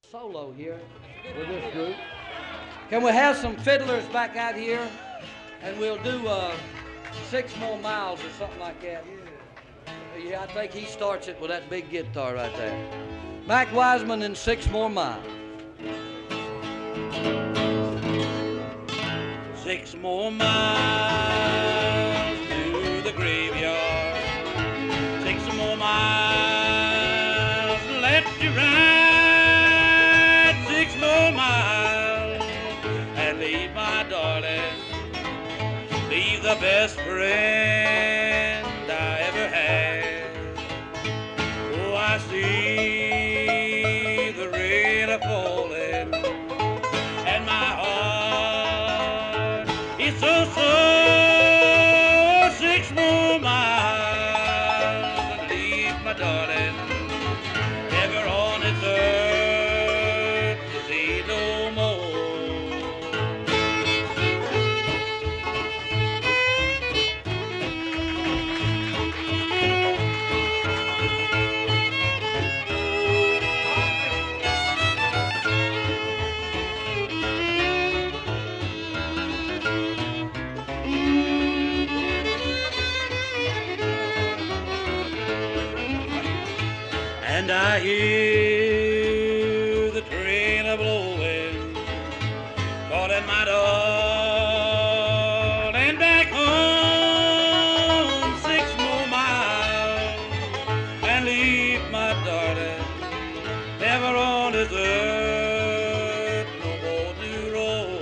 solo here with this group. Can we have some fiddlers back out here? And we'll do 6 more miles or something like that. Yeah, I think he starts it with that big guitar right there. Mac Wiseman and 6 more miles. 6 more miles to the graveyard. 6 more miles left to ride. 6 more miles and leave my darling. Leave the best friend I ever had. Oh, I see the rain a-falling and my heart is so sore. 6 more miles and leave my darling never on this earth to see no more. And I hear the train a-blowing, calling my darling back home. 6 more miles and leave my darling never on this earth no more to roam.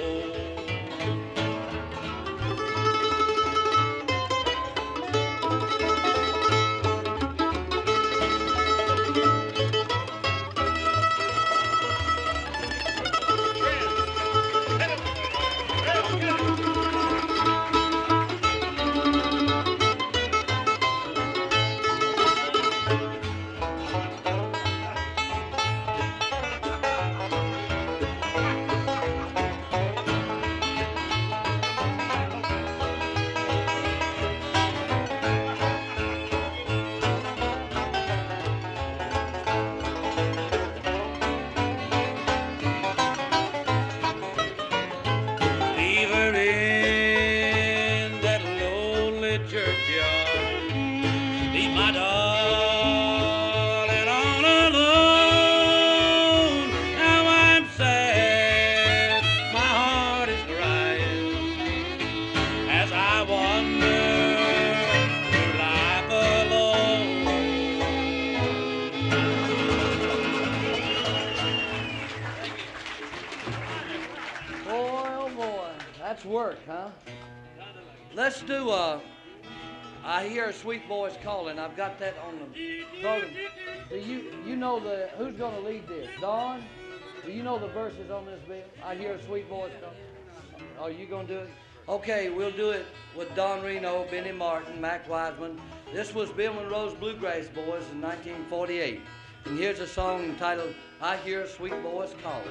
Leave her in that lonely churchyard. Leave my darling all alone. Now I'm sad, my heart is crying as I wander through life alone. Boy, oh boy, that's work, huh? Let's do I hear a sweet voice calling. I've got that on the program. Do you know who's going to lead this? Don? Do you know the verses on this bill? I hear a sweet voice calling. Are you going to do it? Okay, we'll do it with Don Reno, Benny Martin, Mac Wiseman. This was Bill Monroe's Bluegrass Boys in 1948. And here's a song entitled I Hear a Sweet Voice Calling.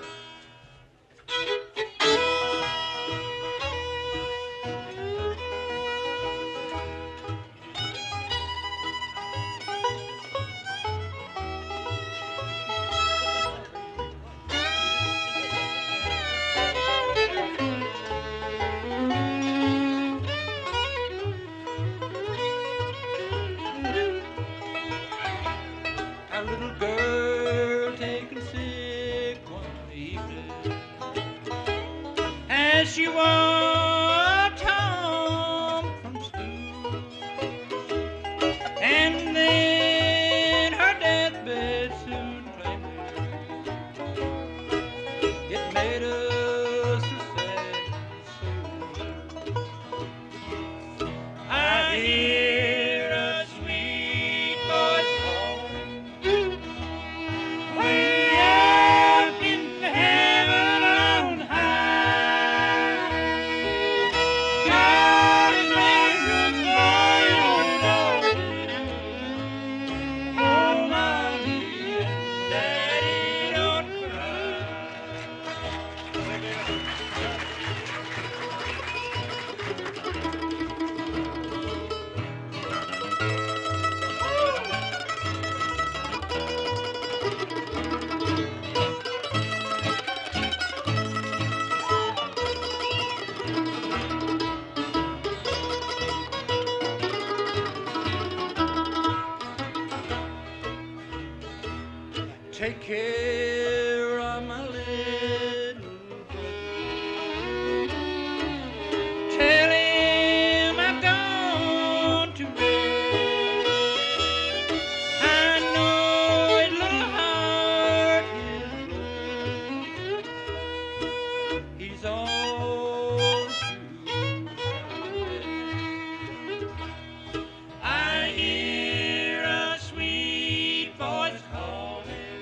A little girl taken sick one evening as she walked home from school, and then her deathbed soon claimed her. It made us so sad and soon. I hear a sweet voice calling way up in heaven on high. God is measured for your darling. Oh, mommy and daddy, don't cry. take care of my little brother. Tell him I've gone to rest. I know his little heart is broken. He's all too I hear a sweet voice calling,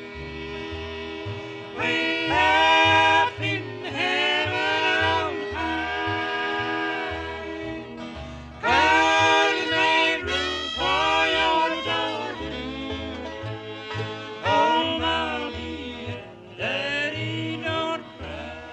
way up in heaven on high. God has made room for your darling. Oh, mommy and daddy, don't cry.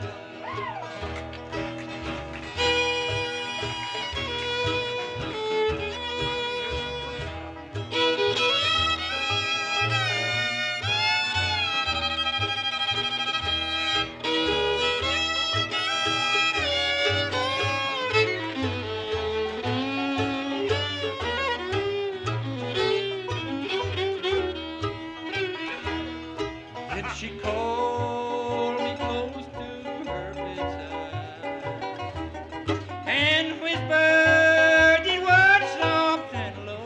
Then she called me close to her bedside and whispered the words soft and low.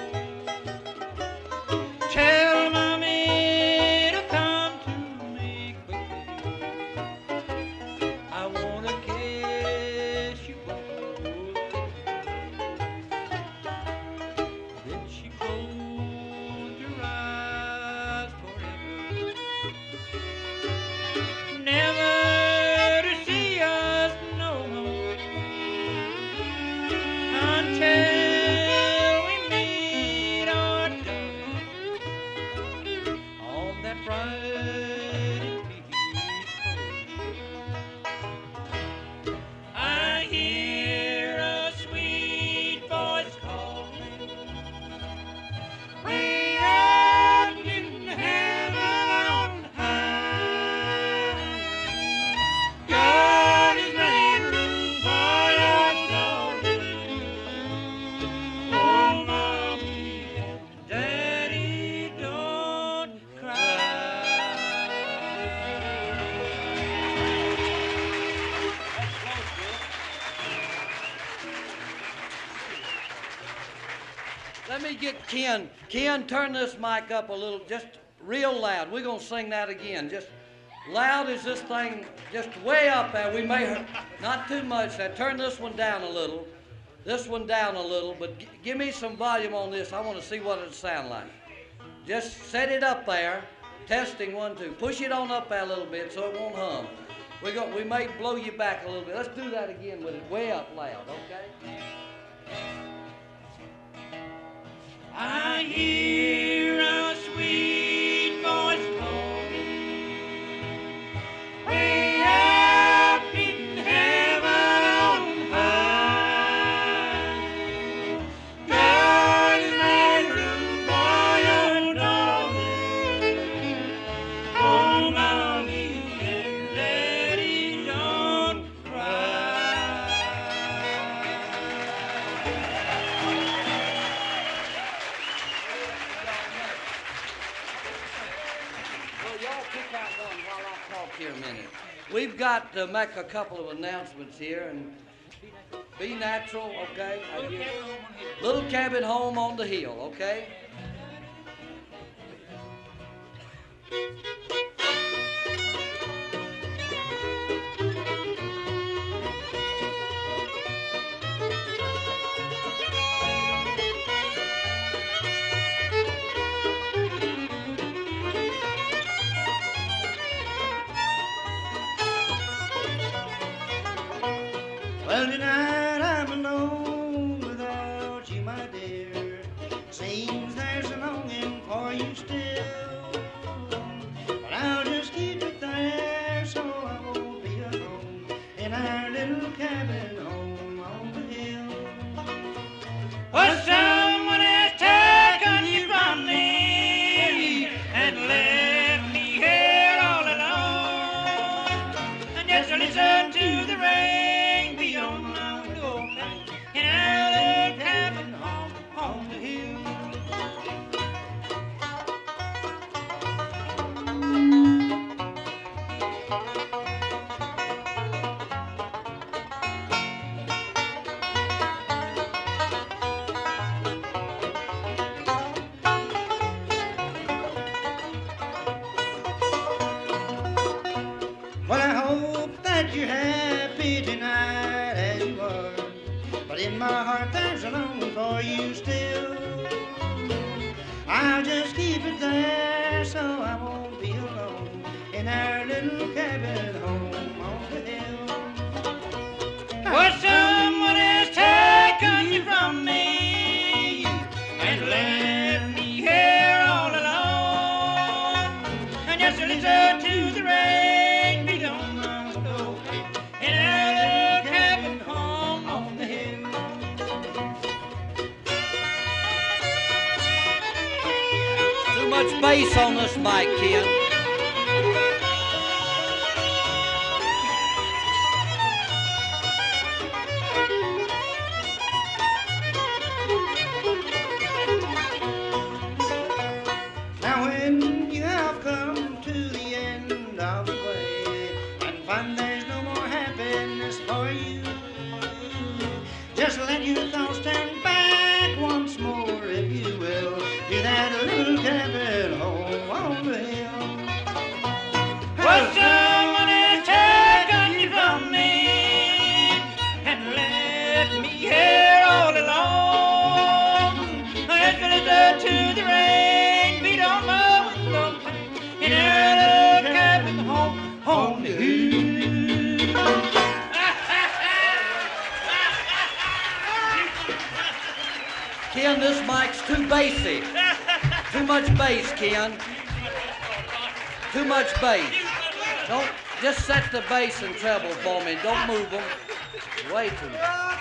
Tell mommy to come to me quickly. I wanna kiss you both. Then she closed her eyes forever, never to see us no more until we meet our darling on that bright and peaceful shore. I hear a sweet voice calling, way up in heaven on high. God has made room for your darling. Oh, mommy and daddy, don't cry. Let me get Ken. Ken, turn this mic up a little, just real loud. We're going to sing that again. Just loud as this thing, just way up there. We may, not too much. Now turn this one down a little. This one down a little, but give me some volume on this. I want to see what it'll sound like. Just set it up there. Testing 1, 2. Push it on up there a little bit so it won't hum. We may blow you back a little bit. Let's do that again with it way up loud, okay? I hear a sweet voice calling, way up in heaven on high. God has made room for your darling. Oh, mommy and daddy, don't cry. Well, y'all pick out one while I talk here a minute. We've got to make a couple of announcements here, and be natural, okay? Little cabin home on the hill, okay? Well, tonight I'm alone without you, my dear. Seems there's a longing for you still. But I'll just keep it there so I won't be alone in our little cabin home on the hill. Well, someone has taken you from me and left me here all alone. And just listen to the rain beyond my window. Well, I hope that you're happy tonight as you are, but in my heart there's a longing for you still. I'll just keep it there so I won't be alone in our little cabin home on the hill. Well, someone has taken you from me and left me here all alone. And just listen to the rain beat on my door in our little cabin home on the hill. Too much bass on this mic, Ken. Now when you have come to the end of the way and find there's no more happiness for you, just let your thoughts turn back once more, if you will, to that little cabin home on the hill. Well, someone has taken you from me and left me here all alone. Just listen to the rain beat on my window in our little cabin home on the hill. Ken, this mic's too bassy. Too much bass, Ken. Too much bass. Don't just set the bass and treble for me. Don't move them. Way too much.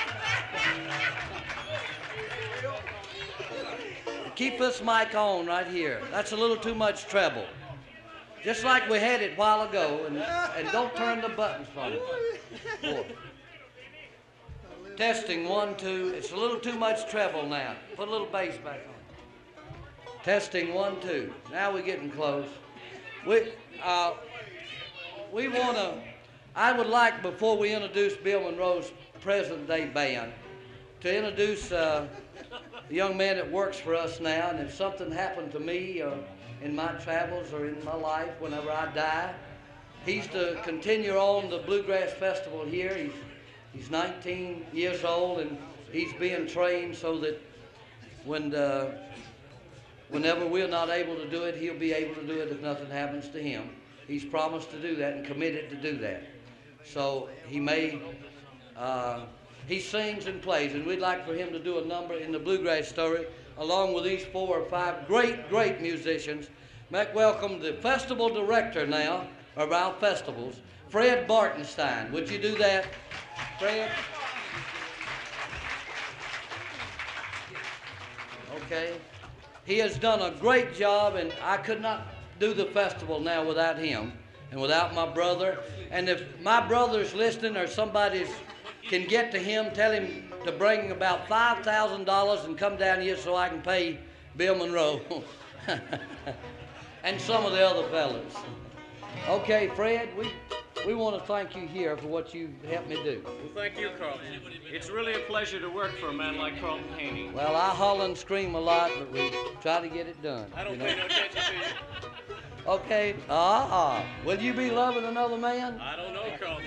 Keep this mic on right here. That's a little too much treble. Just like we had it a while ago, and don't turn the buttons from it. Four. Testing, 1, 2. It's a little too much treble now. Put a little bass back on. Testing, 1, 2. Now we're getting close. We want to. I would like, before we introduce Bill Monroe's present day band, to introduce a young man that works for us now. And if something happened to me or in my travels or in my life, whenever I die, he's to continue on the Bluegrass Festival here. He's 19 years old, and he's being trained so that whenever we're not able to do it, he'll be able to do it if nothing happens to him. He's promised to do that and committed to do that. So he sings and plays, and we'd like for him to do a number in the Bluegrass Story along with these 4 or 5 great musicians. Make welcome the festival director now of our festivals, Fred Bartenstein. Would you do that, Fred? Okay. He has done a great job, and I could not do the festival now without him and without my brother. And if my brother's listening or somebody can get to him, tell him to bring about $5,000 and come down here so I can pay Bill Monroe and some of the other fellas. Okay, Fred, we want to thank you here for what you helped me do. Well, thank you, Carlton. It's really a pleasure to work for a man like Carlton Haney. Well, I holler and scream a lot, but we try to get it done. I don't you know? pay no attention to you. Okay, will you be loving another man? I don't know, Carlton.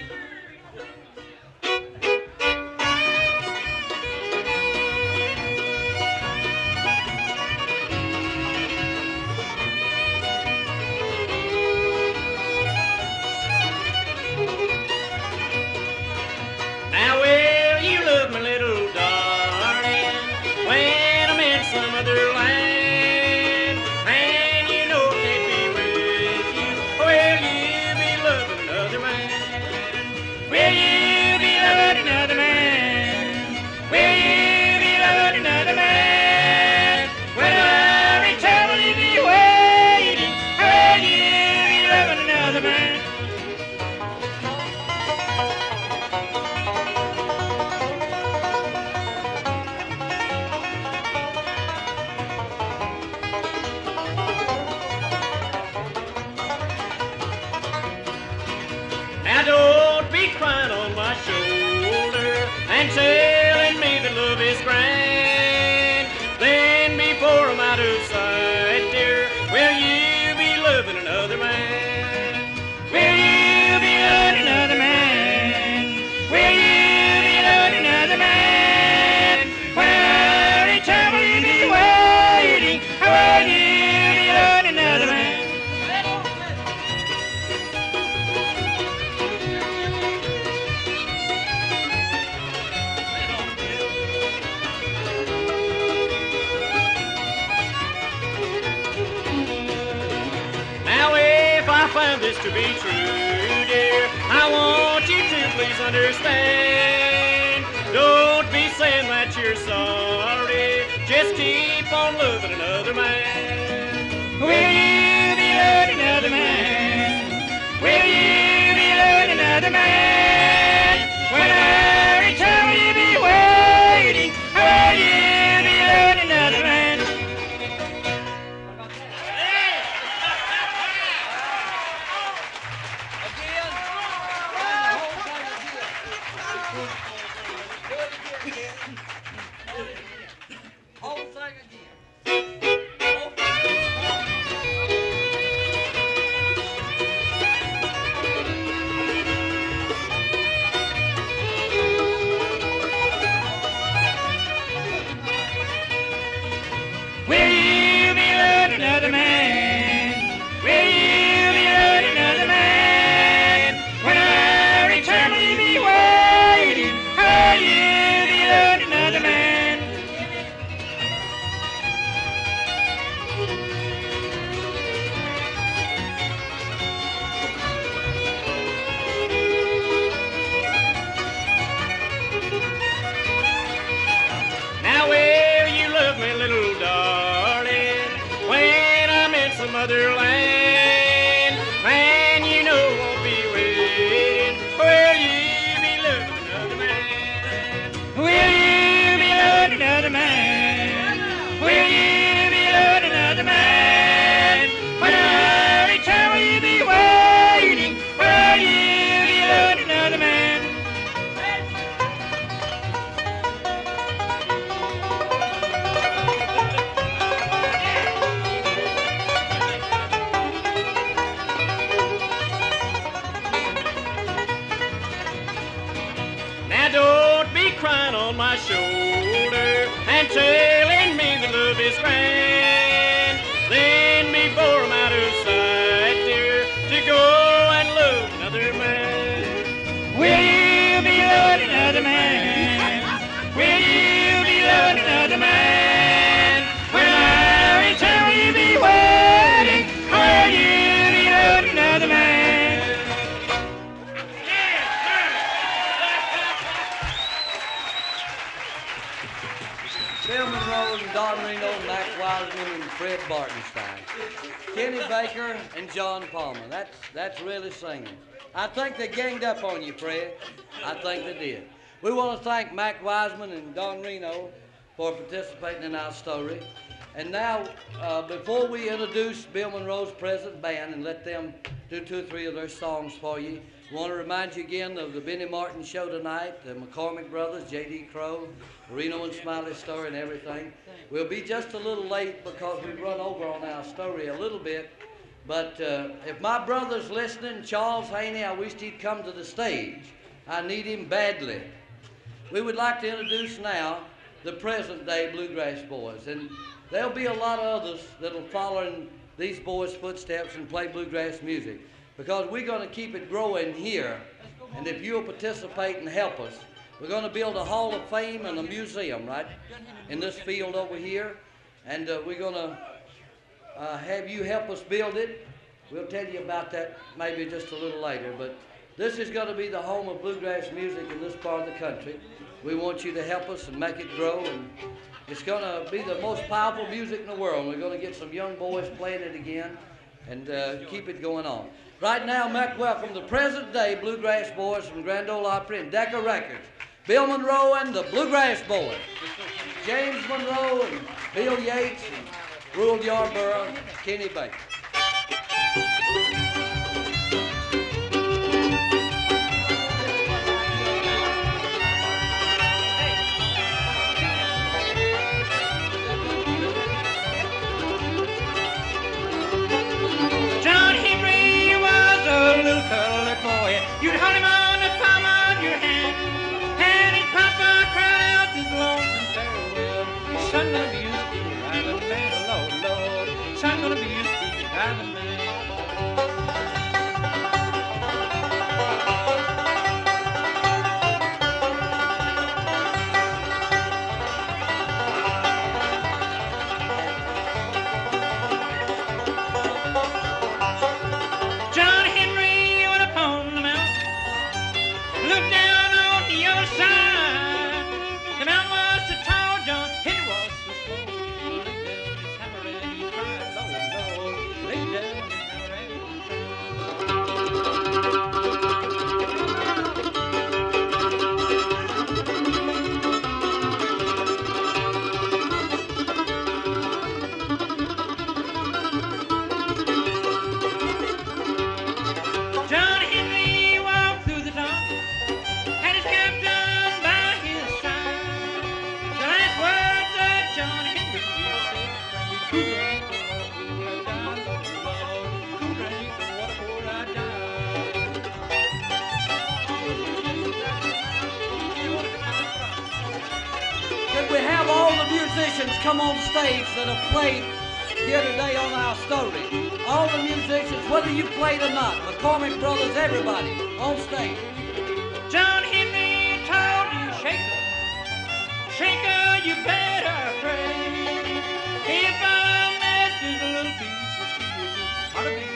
Now will you love me, little darling, when I'm in some other land, and you know take me with you, will you be loving another man? Will you be loving another man? Will you be loving another man? When I return, will you be waiting? Will you be loving another man? and telling me that love is grand. Then before I'm out of sight, dear, will you be loving another man? Will you be loving another man? Will you be loving another man? When I return, will you be waiting? Will you be loving another man? Now if I find this to be true, dear, I want you to please understand. Don't be saying that you're sorry, just keep on loving another man. Will you be loving another man? Will you be loving another man? When I return, will you be waiting? Will you be loving another man? Whole thing again. Will you be loving another man? Will you be loving another man? When I return, will you be waiting? Will you be loving another man? Now will you love me, little darling, when I'm in some other land? Man, you know I won't be waiting. Will you be loving another man? Will you be loving another man? Will you be loving another man? When I return, will you be waiting? Will you be loving another man? Now don't be crying on my shoulder and telling me that love is grand. Then before I'm out of sight, dear, to go and love another man. Will you be loving another man? Will you be loving another man? When I return, will you be waiting? Will you be loving another man? Bill Monroe and Don Reno, Mac Wiseman and Fred Bartenstein. Kenny Baker and John Palmer. That's really singing. I think they ganged up on you, Fred. I think they did. We want to thank Mac Wiseman and Don Reno for participating in our story. And now, before we introduce Bill Monroe's present band and let them do 2 or 3 of their songs for you, we want to remind you again of the Benny Martin show tonight, the McCormick Brothers, J.D. Crowe, Reno and Smiley story and everything. We'll be just a little late because we've run over on our story a little bit. But if my brother's listening, Charles Haney, I wished he'd come to the stage. I need him badly. We would like to introduce now the present day Bluegrass Boys. And there'll be a lot of others that'll follow in these boys' footsteps and play bluegrass music, because we're going to keep it growing here. And if you'll participate and help us, we're going to build a Hall of Fame and a museum right in this field over here. And we're going to have you help us build it. We'll tell you about that maybe just a little later. But this is going to be the home of bluegrass music in this part of the country. We want you to help us and make it grow. And it's going to be the most powerful music in the world. We're going to get some young boys playing it again and keep it going on. Right now, Mac, welcome the present day Bluegrass Boys from Grand Ole Opry and Decca Records. Bill Monroe and the Bluegrass Boys. James Monroe and Bill Yates and Rule Yarborough and Kenny Baker. musicians come on stage that have played here today on our story. All the musicians, whether you played or not, McCormick Brothers, everybody on stage. John Henry told you, shaker, shaker, you better pray. If I mess with a little piece of steel, ought to be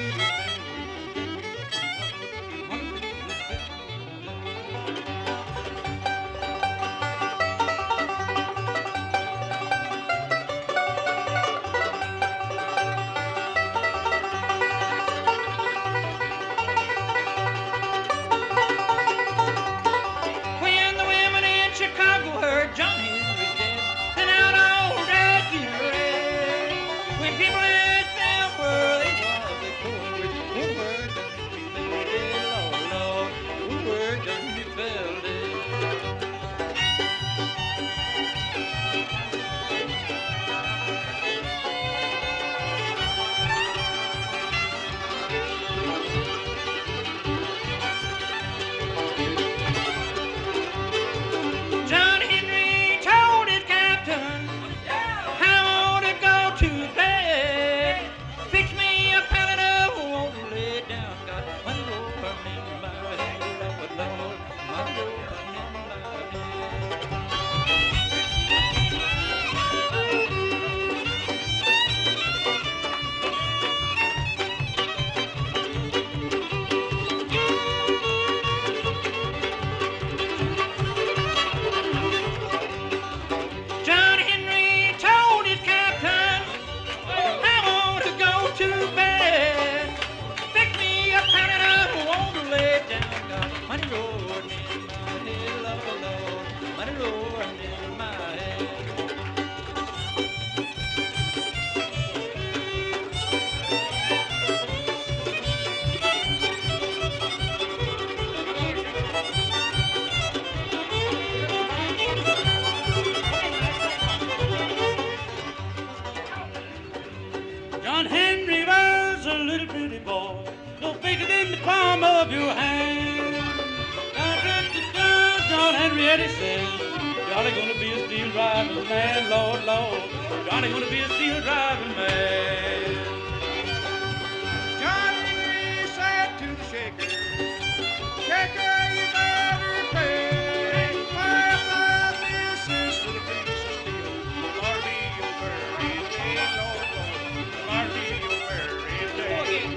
John Henry was a little pretty boy, no bigger than the palm of your hand. John Henry says, Johnny gonna be a steel driving man, Lord, Lord. Johnny gonna be a steel driving man. John Henry said to the shaker, shaker, you better pay. My business for the piece of steel. Lord, be your buried day, Lord, Lord. Lord, be your buried day.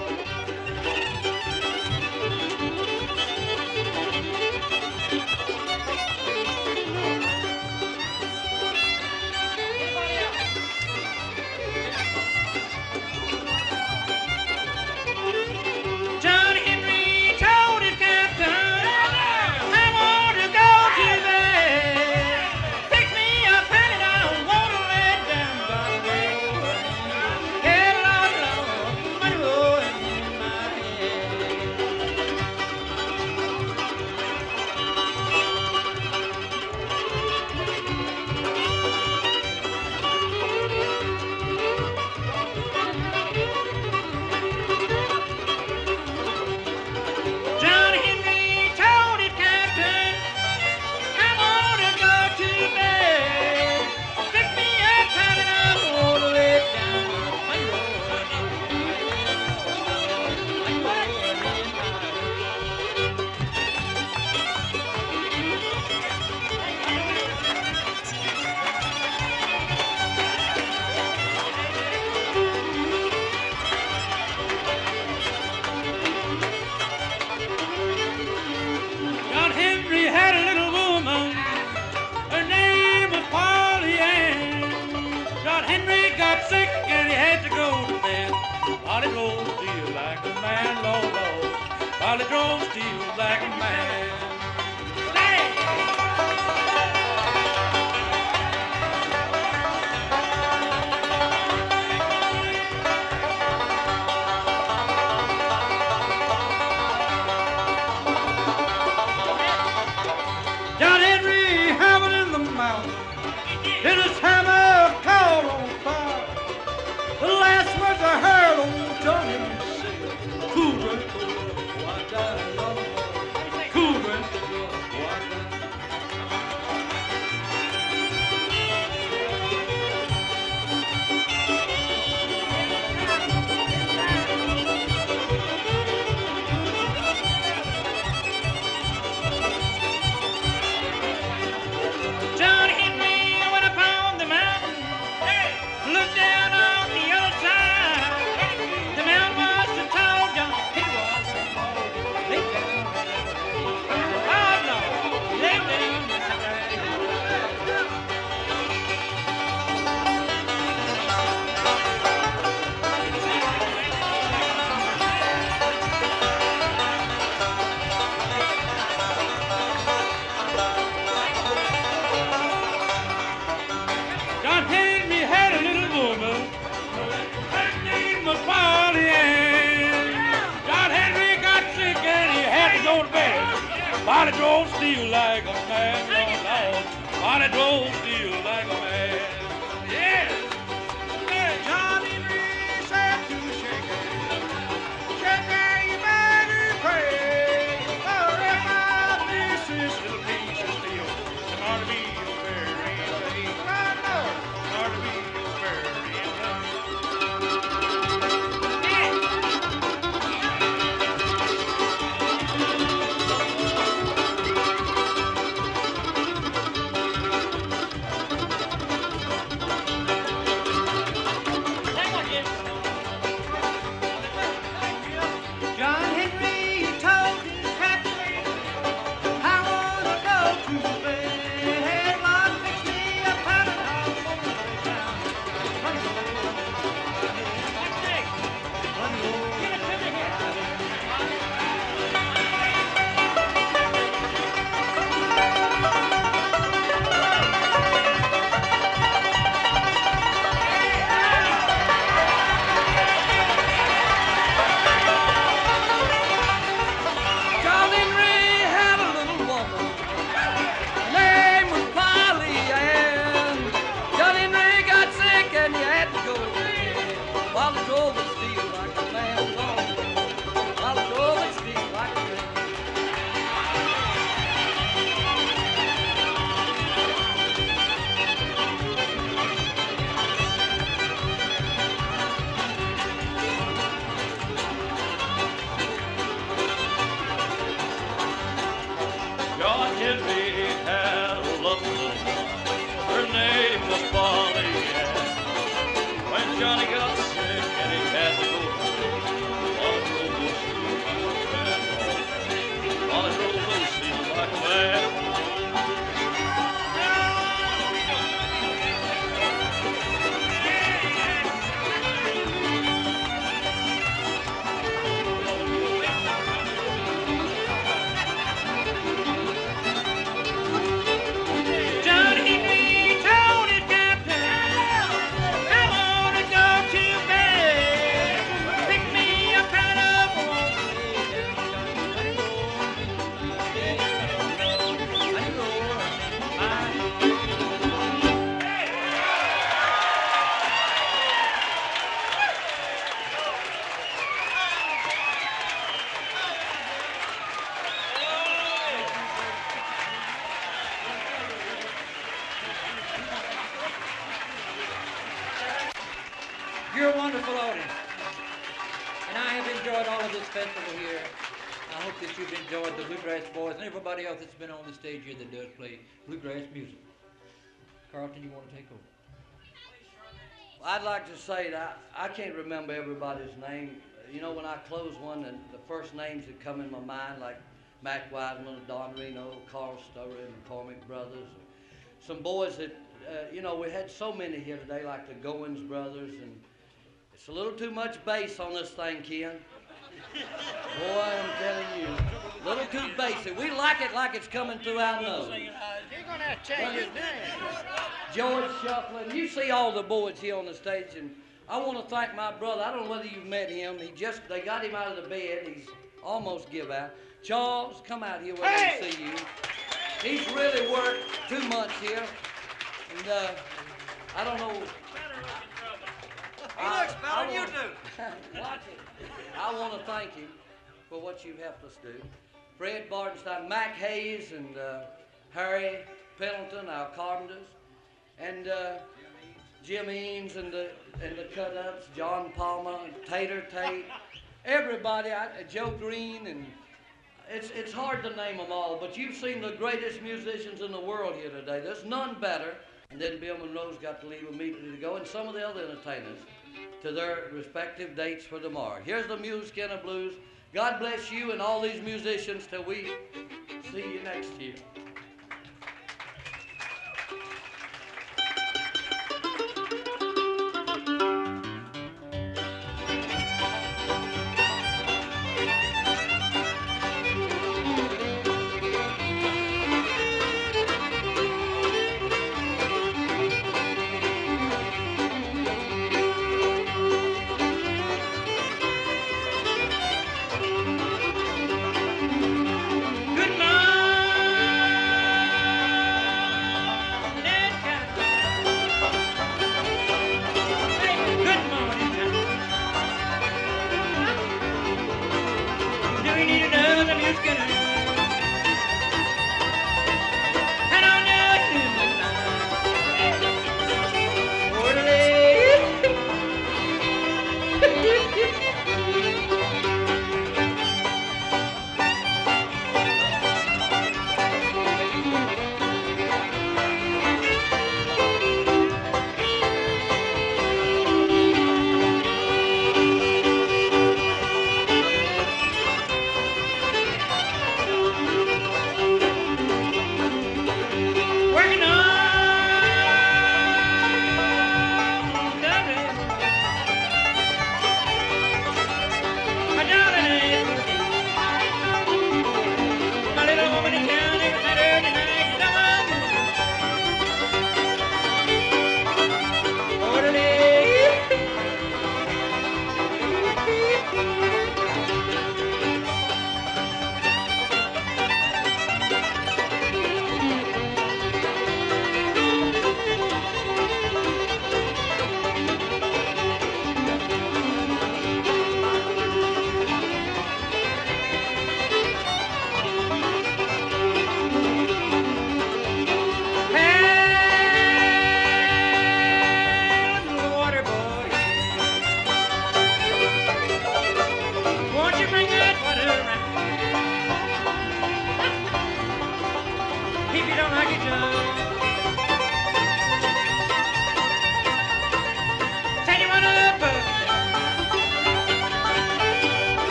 While he drove steel like a man. John Henry hammered in the mountain, till his hammer caught on fire. The last words I heard old John Henry say, cool, cool, cool, While he drove steel like a man, Lord, Lord. While he drove steel like a man. Yeah. Johnny Lee said to shake it. Shake it, you better pray. For if I miss this little piece of steel, it ought to be a very late. Lord, Lord, it ought to be a very late. John Henry told his captain, I wanna go to bed. Lord, fix me a pattern of Monterey Town. Run over John Henry had a little woman. Her name was Polly Ann. John Henry got sick and he had to go to bed. While he drove it steel like a man. While he drove it steel like a man. John Henry had a lovely little woman. Her name was Polly Ann. When Johnny got sick and he had to go to bed, while he drove those steel like a man. While he drove those steel like a man. John Henry told his captain, I wanna go to bed. Pick me a pound of You're a wonderful audience, and I have enjoyed all of this festival here. I hope that you've enjoyed the Bluegrass Boys and everybody else that's been on the stage here that does play bluegrass music. Carlton, you want to take over? I'd like to say that I can't remember everybody's name. You know, when I close one, and the first names that come in my mind, like Mac Wiseman, Don Reno, Carl Story, and the McCormick Brothers. Some boys that, you know, we had so many here today, like the Goins Brothers, and it's a little too much bass on this thing, Ken. Boy, I'm telling you, a little too bassy. We like it it's coming through our nose. You're gonna have to change his name. George Shufflin. You see all the boys here on the stage, and I want to thank my brother. I don't know whether you've met him. They got him out of the bed. He's almost give out. Charles, come out here where we can see you. He's really worked 2 months here, and I don't know. He looks better than you do. Watch it. I want to thank him for what you helped us do. Fred Bartenstein, Mac Hayes, and Harry Pendleton, our carpenters, and Jim Eames and the cut-ups, John Palmer, Tater Tate, everybody, Joe Green, and it's hard to name them all, but you've seen the greatest musicians in the world here today. There's none better. And then Bill Monroe's got to leave immediately to go, and some of the other entertainers to their respective dates for tomorrow. Here's the Mule Skinner Blues. God bless you and all these musicians till we see you next year. Good morning.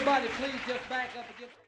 Everybody, please just back up against.